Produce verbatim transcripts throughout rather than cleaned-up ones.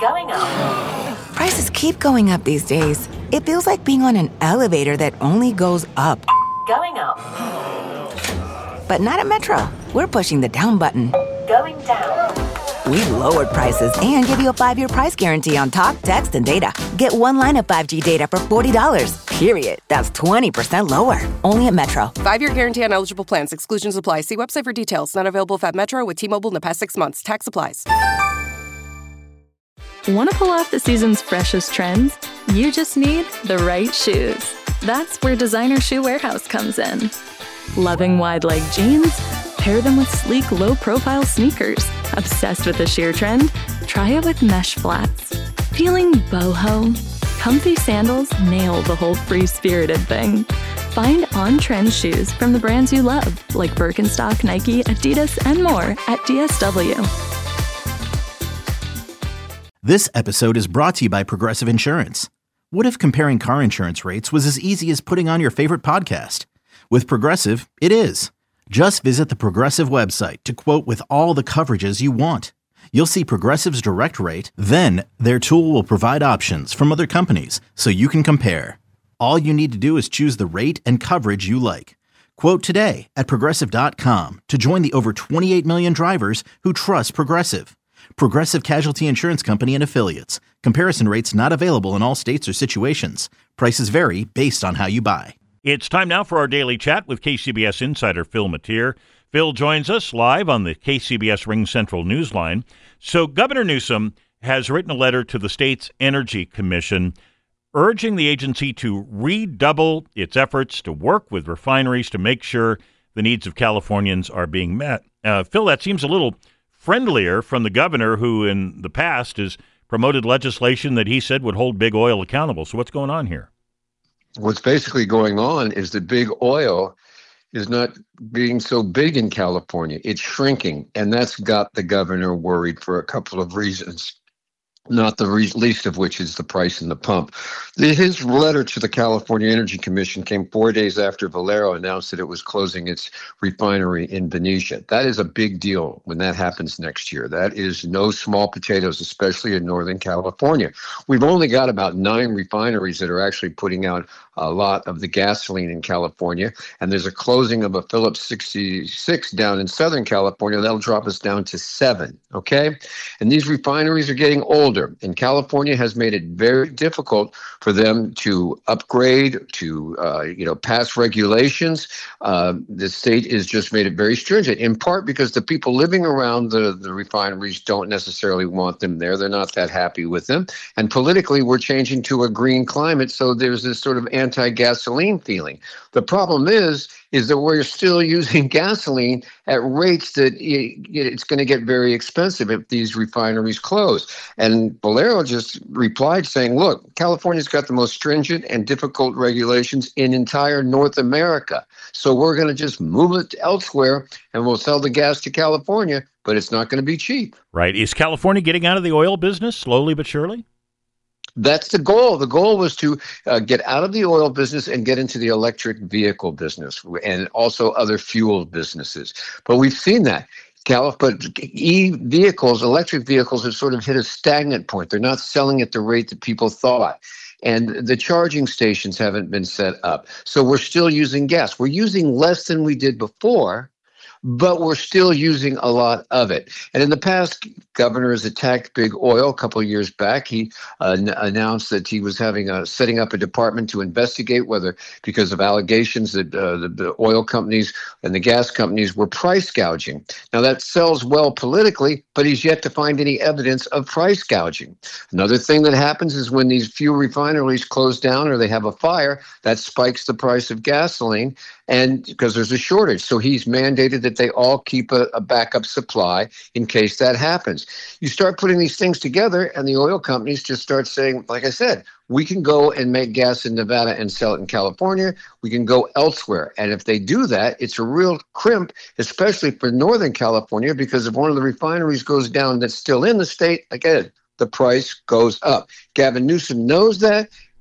Going up. Prices keep going up these days. It feels like being on an elevator that only goes up. Going up. But not at Metro. We're pushing the down button. Going down. We've lowered prices and give you a five-year price guarantee on talk, text, and data. Get one line of five G data for forty dollars. Period. That's twenty percent lower. Only at Metro. Five-year guarantee on eligible plans. Exclusions apply. See website for details. Not available at Metro with T-Mobile in the past six months. Tax applies. Want to pull off the season's freshest trends? You just need the right shoes. That's where Designer Shoe Warehouse comes in. Loving wide-leg jeans? Pair them with sleek, low-profile sneakers. Obsessed with the sheer trend? Try it with mesh flats. Feeling boho? Comfy sandals nail the whole free-spirited thing. Find on-trend shoes from the brands you love, like Birkenstock, Nike, Adidas, and more at D S W. This episode is brought to you by Progressive Insurance. What if comparing car insurance rates was as easy as putting on your favorite podcast? With Progressive, it is. Just visit the Progressive website to quote with all the coverages you want. You'll see Progressive's direct rate, then their tool will provide options from other companies so you can compare. All you need to do is choose the rate and coverage you like. Quote today at Progressive dot com to join the over twenty-eight million drivers who trust Progressive. Progressive Casualty Insurance Company and Affiliates. Comparison rates not available in all states or situations. Prices vary based on how you buy. It's time now for our daily chat with K C B S insider Phil Matier. Phil joins us live on the K C B S Ring Central Newsline. So Governor Newsom has written a letter to the state's Energy Commission urging the agency to redouble its efforts to work with refineries to make sure the needs of Californians are being met. Uh, Phil, that seems a little friendlier from the governor, who in the past has promoted legislation that he said would hold big oil accountable. So what's going on here? What's basically going on is that big oil is not being so big in California. It's shrinking, and that's got the governor worried for a couple of reasons, not the re- least of which is the price in the pump. His letter to the California Energy Commission came four days after Valero announced that it was closing its refinery in Benicia. That is a big deal when that happens next year. That is no small potatoes, especially in Northern California. We've only got about nine refineries that are actually putting out a lot of the gasoline in California, and there's a closing of a Phillips sixty-six down in Southern California. That'll drop us down to seven, okay? And these refineries are getting older, and California has made it very difficult for them to upgrade, to uh, you know, pass regulations. Uh, the state has just made it very stringent, in part because the people living around the, the refineries don't necessarily want them there. They're not that happy with them. And politically, we're changing to a green climate, so there's this sort of anti-gasoline feeling. The problem is, is that we're still using gasoline at rates that it's going to get very expensive if these refineries close. And Valero just replied saying, look, California's got the most stringent and difficult regulations in entire North America. So we're going to just move it elsewhere and we'll sell the gas to California, but it's not going to be cheap. Right. Is California getting out of the oil business slowly but surely? That's the goal. The goal was to uh, get out of the oil business and get into the electric vehicle business and also other fuel businesses. But we've seen that. Calif- but e-vehicles, electric vehicles have sort of hit a stagnant point. They're not selling at the rate that people thought. And the charging stations haven't been set up. So we're still using gas. We're using less than we did before, but we're still using a lot of it. And in the past, governor has attacked big oil. A couple of years back, he uh, n- announced that he was having a, setting up a department to investigate whether, because of allegations that uh, the, the oil companies and the gas companies were price gouging. Now, that sells well politically, but he's yet to find any evidence of price gouging. Another thing that happens is when these few refineries close down or they have a fire, that spikes the price of gasoline, and because there's a shortage. So he's mandated that they all keep a, a backup supply in case that happens. You start putting these things together, and the oil companies just start saying, like I said, we can go and make gas in Nevada and sell it in California. We can go elsewhere. And if they do that, it's a real crimp, especially for Northern California, because if one of the refineries goes down that's still in the state, again, the price goes up. Gavin Newsom knows that.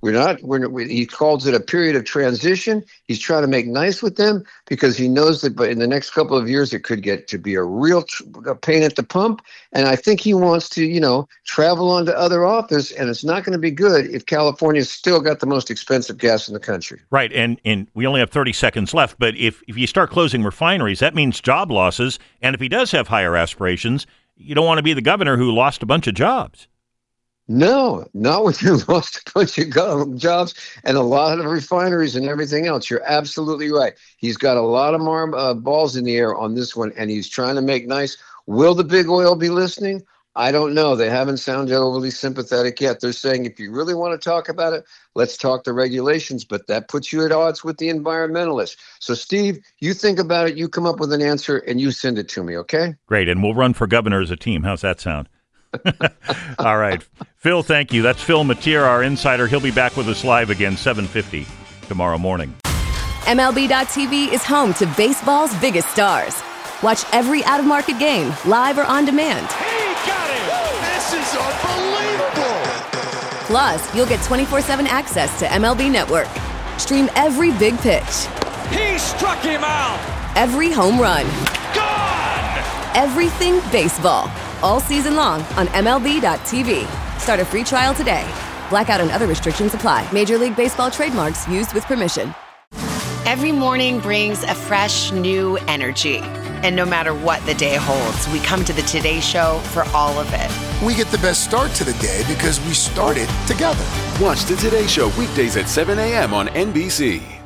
We're not, we're, we, he calls it a period of transition. He's trying to make nice with them because he knows that but in the next couple of years, it could get to be a real tr- a pain at the pump. And I think he wants to, you know, travel on to other office. And it's not going to be good if California's still got the most expensive gas in the country. Right. And and we only have thirty seconds left. But if, if you start closing refineries, that means job losses. And if he does have higher aspirations, you don't want to be the governor who lost a bunch of jobs. No, not when you lost a bunch of go- jobs and a lot of refineries and everything else. You're absolutely right. He's got a lot of mar- uh, balls in the air on this one, and he's trying to make nice. Will the big oil be listening? I don't know. They haven't sounded overly sympathetic yet. They're saying if you really want to talk about it, let's talk the regulations, but that puts you at odds with the environmentalists. So, Steve, you think about it, you come up with an answer, and you send it to me, okay? Great, and we'll run for governor as a team. How's that sound? All right. Phil, thank you. That's Phil Matier, our insider. He'll be back with us live again, seven fifty tomorrow morning. M L B dot T V is home to baseball's biggest stars. Watch every out-of-market game, live or on demand. He got it! This is unbelievable! Plus, you'll get twenty-four seven access to M L B Network. Stream every big pitch. He struck him out! Every home run. Gone! Everything baseball. All season long on M L B dot T V. Start a free trial today. Blackout and other restrictions apply. Major League Baseball trademarks used with permission. Every morning brings a fresh, new energy. And no matter what the day holds, we come to the Today Show for all of it. We get the best start to the day because we started together. Watch the Today Show weekdays at seven a.m. on N B C.